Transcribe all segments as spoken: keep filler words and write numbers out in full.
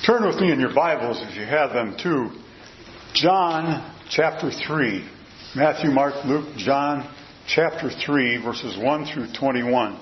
Turn with me in your Bibles, if you have them, to John chapter three. Matthew, Mark, Luke, John chapter three, verses one through twenty-one.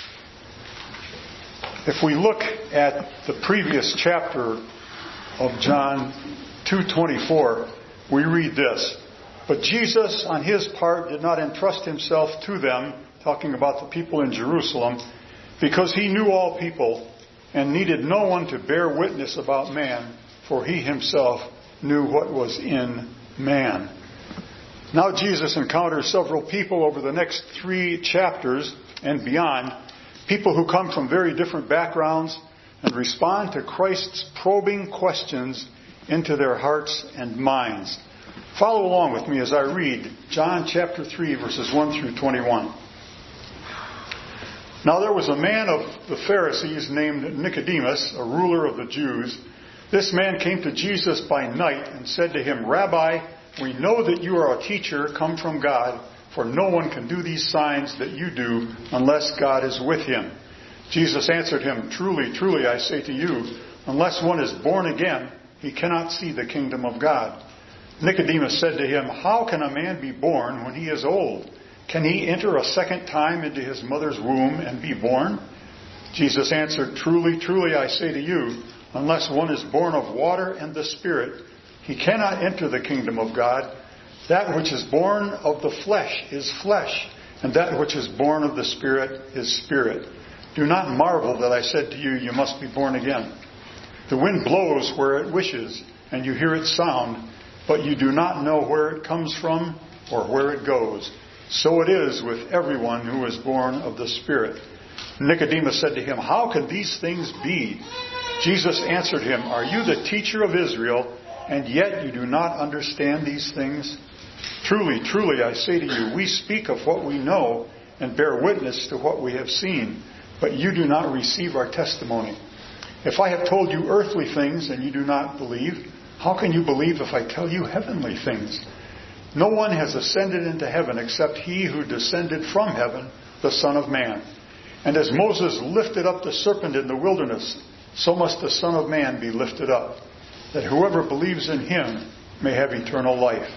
If we look at the previous chapter of John two twenty-four, we read this. But Jesus, on his part, did not entrust himself to them, talking about the people in Jerusalem, because he knew all people and needed no one to bear witness about man, for he himself knew what was in man. Now Jesus encounters several people over the next three chapters and beyond, people who come from very different backgrounds and respond to Christ's probing questions into their hearts and minds. Follow along with me as I read John chapter three, verses one through twenty-one. Now there was a man of the Pharisees named Nicodemus, a ruler of the Jews. This man came to Jesus by night and said to him, Rabbi, we know that you are a teacher come from God, for no one can do these signs that you do unless God is with him. Jesus answered him, Truly, truly, I say to you, unless one is born again, he cannot see the kingdom of God. Nicodemus said to him, How can a man be born when he is old? Can he enter a second time into his mother's womb and be born? Jesus answered, Truly, truly, I say to you, unless one is born of water and the Spirit, he cannot enter the kingdom of God. That which is born of the flesh is flesh, and that which is born of the Spirit is spirit. Do not marvel that I said to you, you must be born again. The wind blows where it wishes, and you hear its sound, but you do not know where it comes from or where it goes. So it is with everyone who is born of the Spirit. Nicodemus said to him, How can these things be? Jesus answered him, Are you the teacher of Israel, and yet you do not understand these things? Truly, truly, I say to you, we speak of what we know and bear witness to what we have seen, but you do not receive our testimony. If I have told you earthly things and you do not believe, how can you believe if I tell you heavenly things? No one has ascended into heaven except he who descended from heaven, the Son of Man. And as Moses lifted up the serpent in the wilderness, so must the Son of Man be lifted up, that whoever believes in him may have eternal life.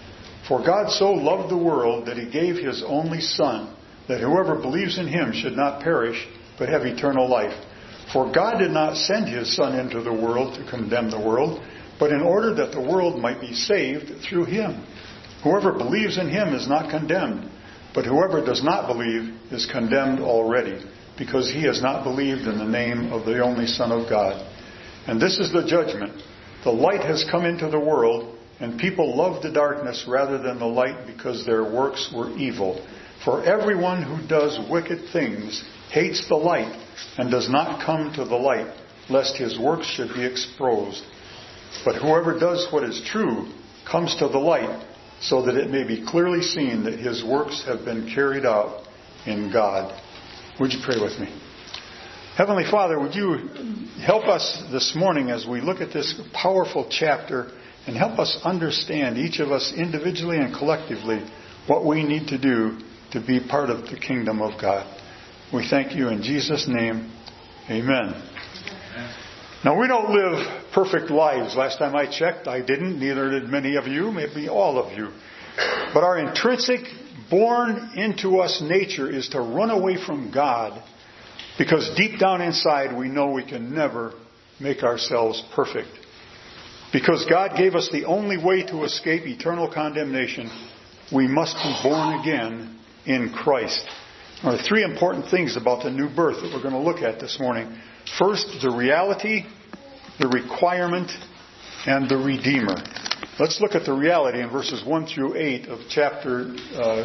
For God so loved the world that he gave his only Son, that whoever believes in him should not perish, but have eternal life. For God did not send his Son into the world to condemn the world, but in order that the world might be saved through him. Whoever believes in him is not condemned, but whoever does not believe is condemned already, because he has not believed in the name of the only Son of God. And this is the judgment. The light has come into the world, and people love the darkness rather than the light because their works were evil. For everyone who does wicked things hates the light and does not come to the light, lest his works should be exposed. But whoever does what is true comes to the light, so that it may be clearly seen that his works have been carried out in God. Would you pray with me? Heavenly Father, would you help us this morning as we look at this powerful chapter and help us understand, each of us individually and collectively, what we need to do to be part of the kingdom of God. We thank you in Jesus' name. Amen. Now, we don't live perfect lives. Last time I checked, I didn't. Neither did many of you, maybe all of you. But our intrinsic, born into us nature is to run away from God, because deep down inside we know we can never make ourselves perfect. Because God gave us the only way to escape eternal condemnation, we must be born again in Christ. There are three important things about the new birth that we're going to look at this morning. First, the reality, the requirement, and the Redeemer. Let's look at the reality in verses one through eight of chapter uh,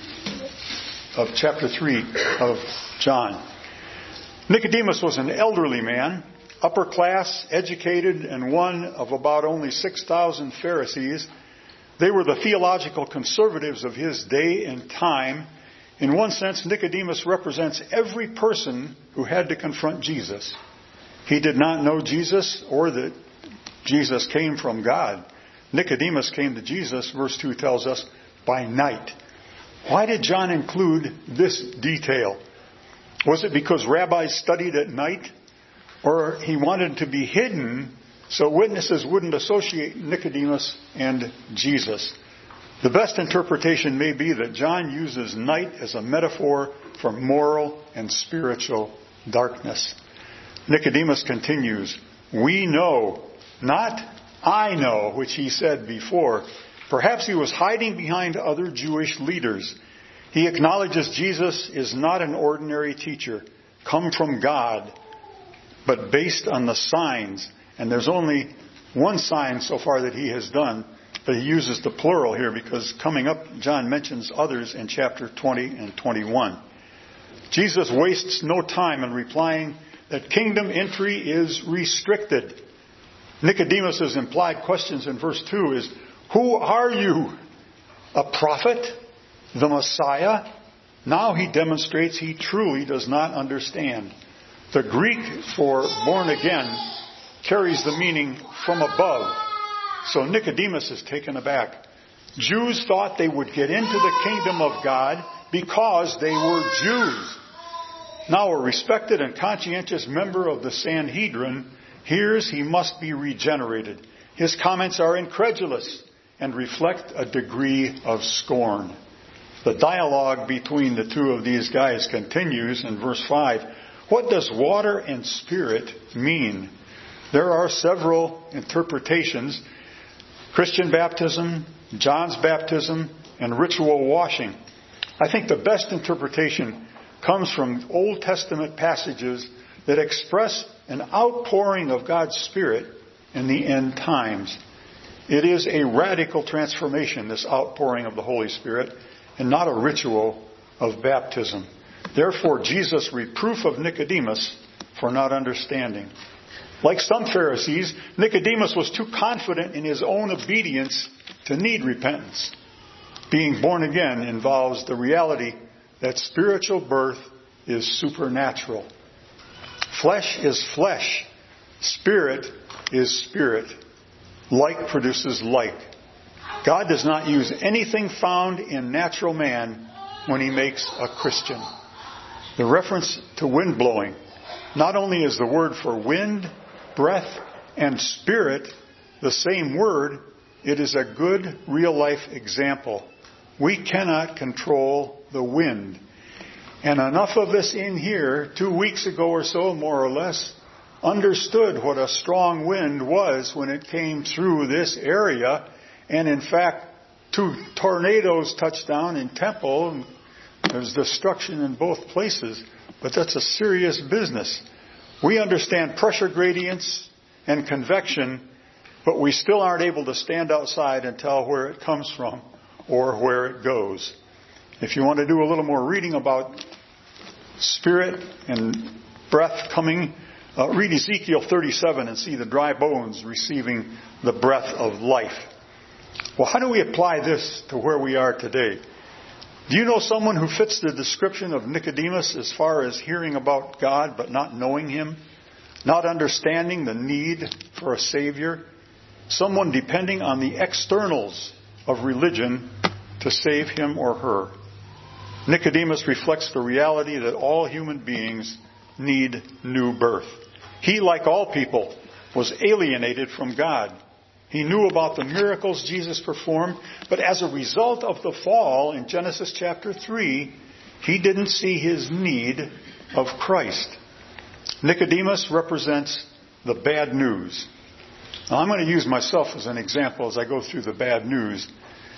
of chapter three of John. Nicodemus was an elderly man, upper class, educated, and one of about only six thousand Pharisees. They were the theological conservatives of his day and time. In one sense, Nicodemus represents every person who had to confront Jesus. He did not know Jesus or that Jesus came from God. Nicodemus came to Jesus, verse two tells us, by night. Why did John include this detail? Was it because rabbis studied at night? Or he wanted to be hidden so witnesses wouldn't associate Nicodemus and Jesus. The best interpretation may be that John uses night as a metaphor for moral and spiritual darkness. Nicodemus continues, "We know, not I know," which he said before. Perhaps he was hiding behind other Jewish leaders. He acknowledges Jesus is not an ordinary teacher, come from God, but based on the signs. And there's only one sign so far that he has done, but he uses the plural here because coming up, John mentions others in chapter twenty and twenty-one. Jesus wastes no time in replying that kingdom entry is restricted. Nicodemus' implied questions in verse two is, "Who are you? A prophet? The Messiah?" Now he demonstrates he truly does not understand. The Greek for born again carries the meaning from above. So Nicodemus is taken aback. Jews thought they would get into the kingdom of God because they were Jews. Now a respected and conscientious member of the Sanhedrin hears he must be regenerated. His comments are incredulous and reflect a degree of scorn. The dialogue between the two of these guys continues in verse five. What does water and spirit mean? There are several interpretations. Christian baptism, John's baptism, and ritual washing. I think the best interpretation comes from Old Testament passages that express an outpouring of God's Spirit in the end times. It is a radical transformation, this outpouring of the Holy Spirit, and not a ritual of baptism. Therefore, Jesus' reproof of Nicodemus for not understanding. Like some Pharisees, Nicodemus was too confident in his own obedience to need repentance. Being born again involves the reality that spiritual birth is supernatural. Flesh is flesh. Spirit is spirit. Like produces like. God does not use anything found in natural man when he makes a Christian. The reference to wind blowing, not only is the word for wind, breath, and spirit the same word, it is a good real-life example. We cannot control the wind. And enough of us in here, two weeks ago or so, more or less, understood what a strong wind was when it came through this area. And in fact, two tornadoes touched down in Temple. And there's destruction in both places. But that's a serious business. We understand pressure gradients and convection, but we still aren't able to stand outside and tell where it comes from or where it goes. If you want to do a little more reading about spirit and breath coming, uh, read Ezekiel thirty-seven and see the dry bones receiving the breath of life. Well, how do we apply this to where we are today? Do you know someone who fits the description of Nicodemus as far as hearing about God but not knowing Him? Not understanding the need for a Savior? Someone depending on the externals of religion to save him or her. Nicodemus reflects the reality that all human beings need new birth. He, like all people, was alienated from God. He knew about the miracles Jesus performed, but as a result of the fall in Genesis chapter three, he didn't see his need of Christ. Nicodemus represents the bad news. Now, I'm going to use myself as an example as I go through the bad news.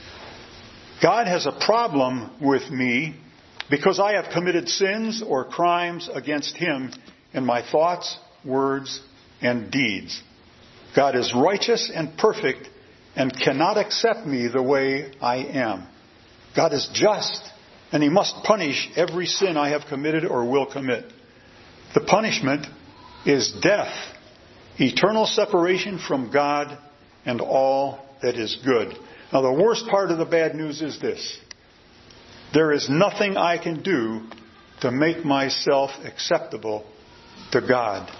God has a problem with me because I have committed sins or crimes against Him in my thoughts, words, and deeds. God is righteous and perfect and cannot accept me the way I am. God is just, and He must punish every sin I have committed or will commit. The punishment is death, eternal separation from God and all that is good. Now, the worst part of the bad news is this. There is nothing I can do to make myself acceptable to God.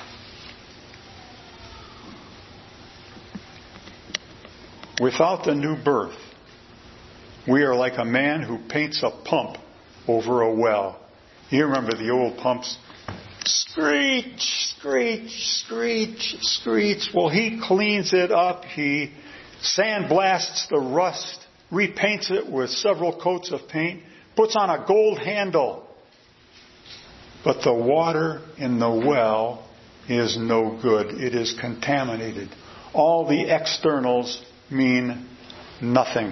Without the new birth, we are like a man who paints a pump over a well. You remember the old pumps, Screech, screech, screech, screech. Well, he cleans it up. He sandblasts the rust, repaints it with several coats of paint, puts on a gold handle. But the water in the well is no good. It is contaminated. All the externals mean nothing.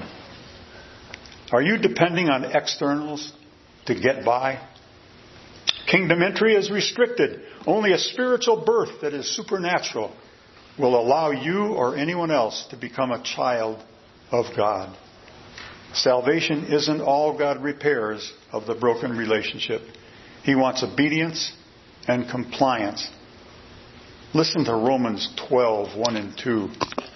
Are you depending on externals to get by? Kingdom entry is restricted. Only a spiritual birth that is supernatural will allow you or anyone else to become a child of God. Salvation isn't all God repairs of the broken relationship. He wants obedience and compliance. Listen to Romans twelve, one and two.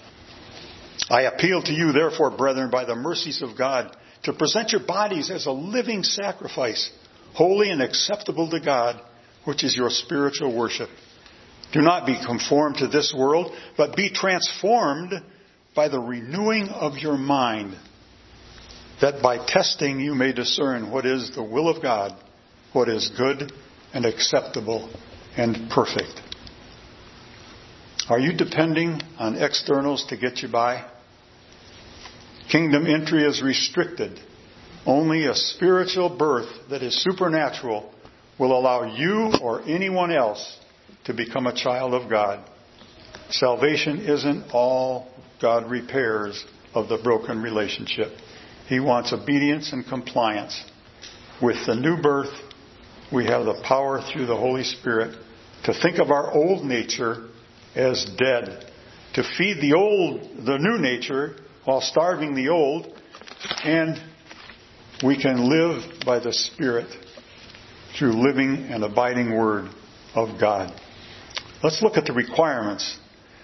I appeal to you, therefore, brethren, by the mercies of God, to present your bodies as a living sacrifice, holy and acceptable to God, which is your spiritual worship. Do not be conformed to this world, but be transformed by the renewing of your mind, that by testing you may discern what is the will of God, what is good and acceptable and perfect. Are you depending on externals to get you by? Kingdom entry is restricted. Only a spiritual birth that is supernatural will allow you or anyone else to become a child of God. Salvation isn't all God repairs of the broken relationship. He wants obedience and compliance. With the new birth, we have the power through the Holy Spirit to think of our old nature as dead, to feed the old, the new nature, while starving the old, and we can live by the Spirit through living and abiding Word of God. Let's look at the requirements,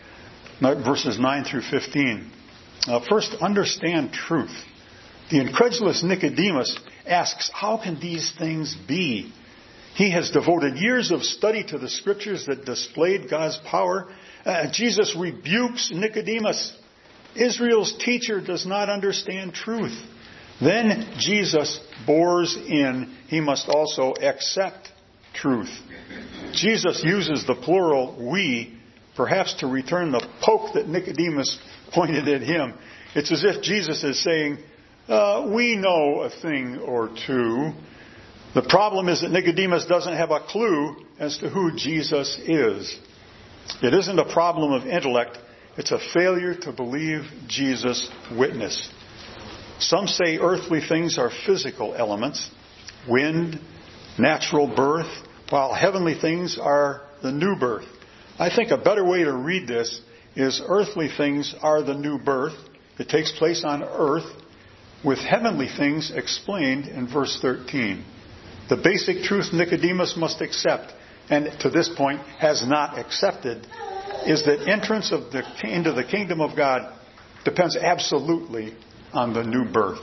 verses nine through fifteen. Uh, first, understand truth. The incredulous Nicodemus asks, how can these things be? He has devoted years of study to the Scriptures that displayed God's power. Uh, Jesus rebukes Nicodemus. Israel's teacher does not understand truth. Then Jesus bores in, he must also accept truth. Jesus uses the plural we, perhaps to return the poke that Nicodemus pointed at him. It's as if Jesus is saying, uh, we know a thing or two. The problem is that Nicodemus doesn't have a clue as to who Jesus is. It isn't a problem of intellect. It's a failure to believe Jesus' witness. Some say earthly things are physical elements, wind, natural birth, while heavenly things are the new birth. I think a better way to read this is earthly things are the new birth. It takes place on earth, with heavenly things explained in verse thirteen. The basic truth Nicodemus must accept, and to this point has not accepted, is that entrance of the, into the kingdom of God depends absolutely on the new birth.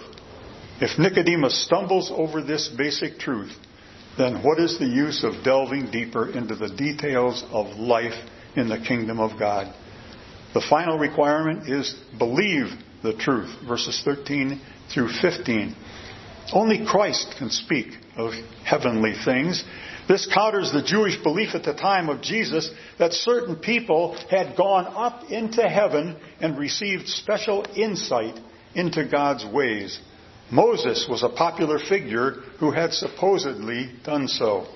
If Nicodemus stumbles over this basic truth, then what is the use of delving deeper into the details of life in the kingdom of God? The final requirement is believe the truth, verses thirteen through fifteen. Only Christ can speak of heavenly things. This counters the Jewish belief at the time of Jesus that certain people had gone up into heaven and received special insight into God's ways. Moses was a popular figure who had supposedly done so.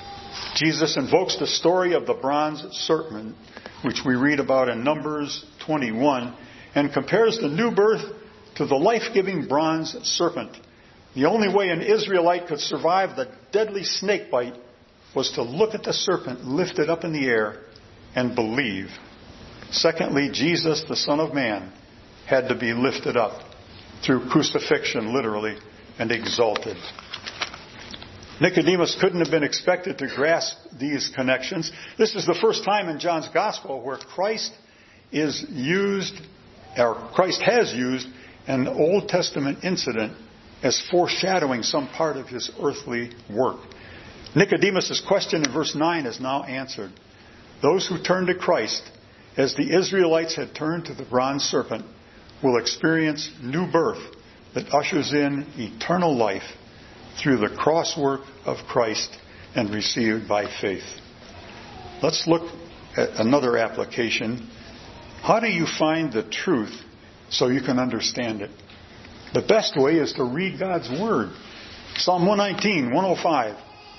Jesus invokes the story of the bronze serpent, which we read about in Numbers twenty-one, and compares the new birth to the life-giving bronze serpent. The only way an Israelite could survive the deadly snake bite was to look at the serpent lifted up in the air and believe. Secondly, Jesus, the Son of Man, had to be lifted up through crucifixion, literally, and exalted. Nicodemus couldn't have been expected to grasp these connections. This is the first time in John's Gospel where Christ is used, or Christ has used, an Old Testament incident as foreshadowing some part of his earthly work. Nicodemus' question in verse nine is now answered. Those who turn to Christ, as the Israelites had turned to the bronze serpent, will experience new birth that ushers in eternal life through the cross work of Christ and received by faith. let's look at another application. How do you find the truth so you can understand it? The best way is to read God's Word. Psalm one nineteen, one oh five.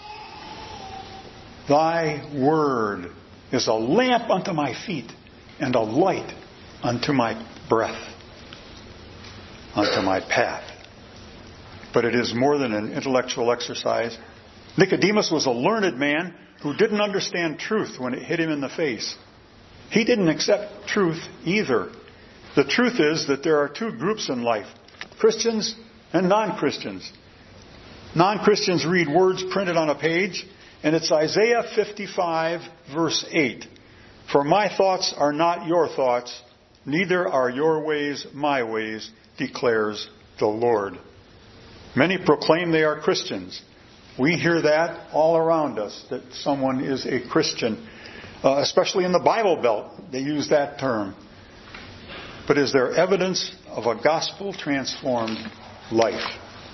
Thy Word is a lamp unto my feet and a light unto my breath, unto my path. But it is more than an intellectual exercise. Nicodemus was a learned man who didn't understand truth when it hit him in the face. He didn't accept truth either. The truth is that there are two groups in life, Christians and non-Christians. Non-Christians read words printed on a page, and it's Isaiah fifty-five, verse eight. For my thoughts are not your thoughts, neither are your ways my ways, declares the Lord. Many proclaim they are Christians. We hear that all around us, that someone is a Christian. Uh, especially in the Bible Belt, they use that term. But is there evidence of a gospel-transformed life?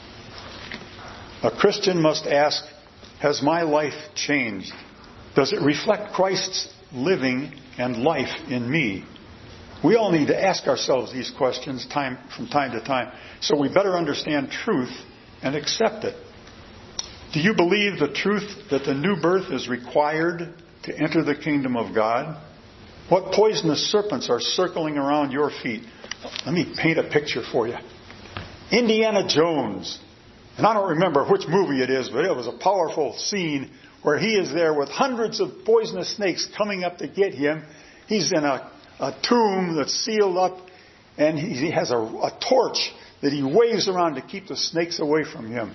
A Christian must ask, has my life changed? Does it reflect Christ's living and life in me? We all need to ask ourselves these questions time from time to time, so we better understand truth and accept it. Do you believe the truth that the new birth is required to enter the kingdom of God? What poisonous serpents are circling around your feet? Let me paint a picture for you. Indiana Jones. And I don't remember which movie it is, but it was a powerful scene where he is there with hundreds of poisonous snakes coming up to get him. He's in a, a tomb that's sealed up, and he, he has a, a torch that he waves around to keep the snakes away from him.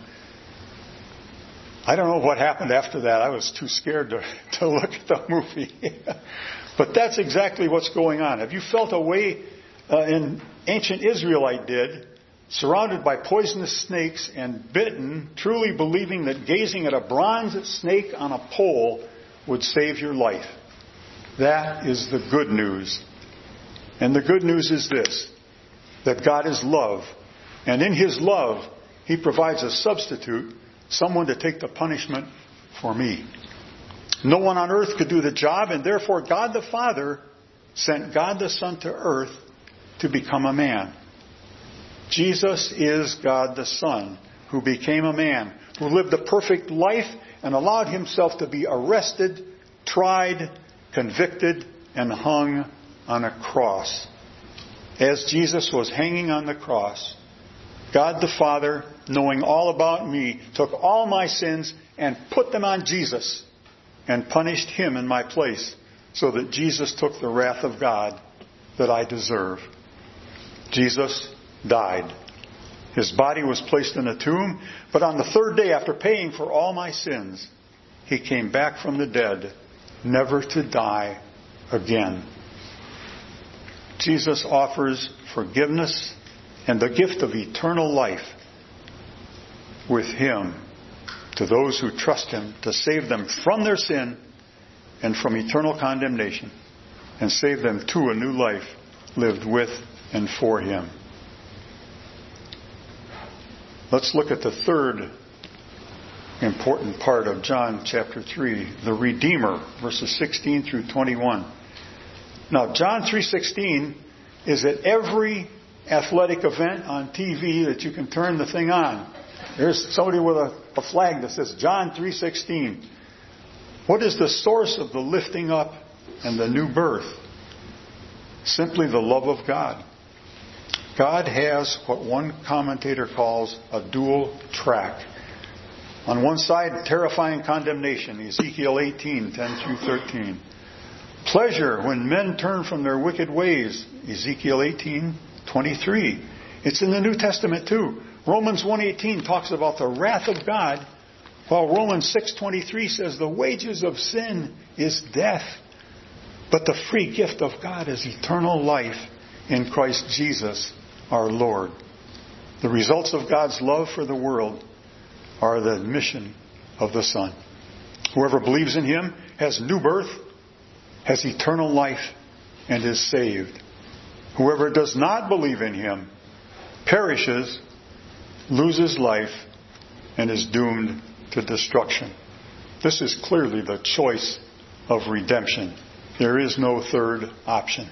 I don't know what happened after that. I was too scared to, to look at the movie. But that's exactly what's going on. Have you felt a way uh, in ancient Israelite did, surrounded by poisonous snakes and bitten, truly believing that gazing at a bronze snake on a pole would save your life? That is the good news. And the good news is this, that God is love. And in His love, He provides a substitute, someone to take the punishment for me. No one on earth could do the job, and therefore God the Father sent God the Son to earth to become a man. Jesus is God the Son, who became a man, who lived a perfect life and allowed Himself to be arrested, tried, convicted, and hung on a cross. As Jesus was hanging on the cross, God the Father, knowing all about me, took all my sins and put them on Jesus and punished Him in my place, so that Jesus took the wrath of God that I deserve. Jesus died. His body was placed in a tomb, but on the third day, after paying for all my sins, He came back from the dead, never to die again. Jesus offers forgiveness and the gift of eternal life with Him to those who trust Him to save them from their sin and from eternal condemnation, and save them to a new life lived with and for Him. Let's look at the third important part of John chapter three, the Redeemer, verses sixteen through twenty-one. Now, John three sixteen is at every athletic event on T V that you can turn the thing on. There's somebody with a, a flag that says John three sixteen. What is the source of the lifting up and the new birth? Simply the love of God. God has what one commentator calls a dual track. On one side, terrifying condemnation, Ezekiel eighteen, ten through thirteen. Pleasure when men turn from their wicked ways, Ezekiel eighteen, twenty-three. It's in the New Testament too. Romans one eighteen talks about the wrath of God, while Romans six twenty-three says the wages of sin is death, but the free gift of God is eternal life in Christ Jesus our Lord. The results of God's love for the world are the mission of the Son. Whoever believes in Him has new birth, has eternal life, and is saved. Whoever does not believe in Him perishes, loses life, and is doomed to destruction. This is clearly the choice of redemption. There is no third option.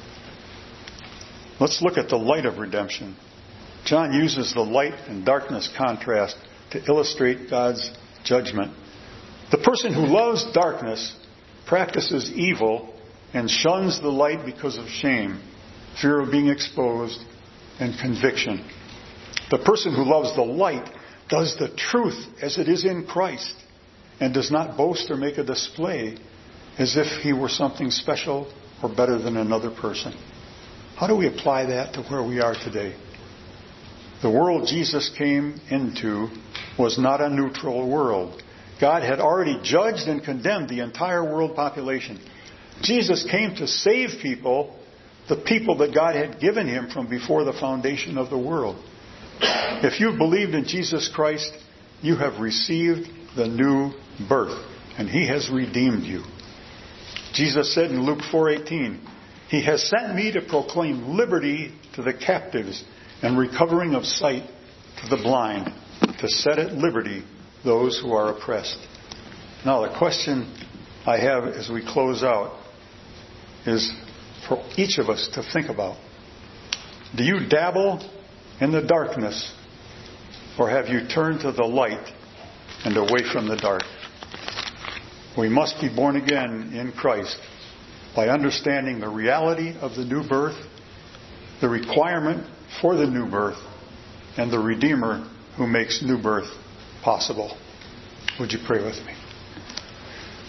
Let's look at the light of redemption. John uses the light and darkness contrast to illustrate God's judgment. The person who loves darkness practices evil and shuns the light because of shame, fear of being exposed, and conviction. The person who loves the light does the truth as it is in Christ and does not boast or make a display as if he were something special or better than another person. How do we apply that to where we are today? The world Jesus came into was not a neutral world. God had already judged and condemned the entire world population. Jesus came to save people, the people that God had given him from before the foundation of the world. If you've believed in Jesus Christ, you have received the new birth, and he has redeemed you. Jesus said in Luke four eighteen, he has sent me to proclaim liberty to the captives and recovering of sight to the blind, to set at liberty those who are oppressed. Now the question I have as we close out is for each of us to think about. Do you dabble in the darkness, or have you turned to the light and away from the dark? We must be born again in Christ by understanding the reality of the new birth, the requirement for the new birth, and the Redeemer who makes new birth possible. Would you pray with me?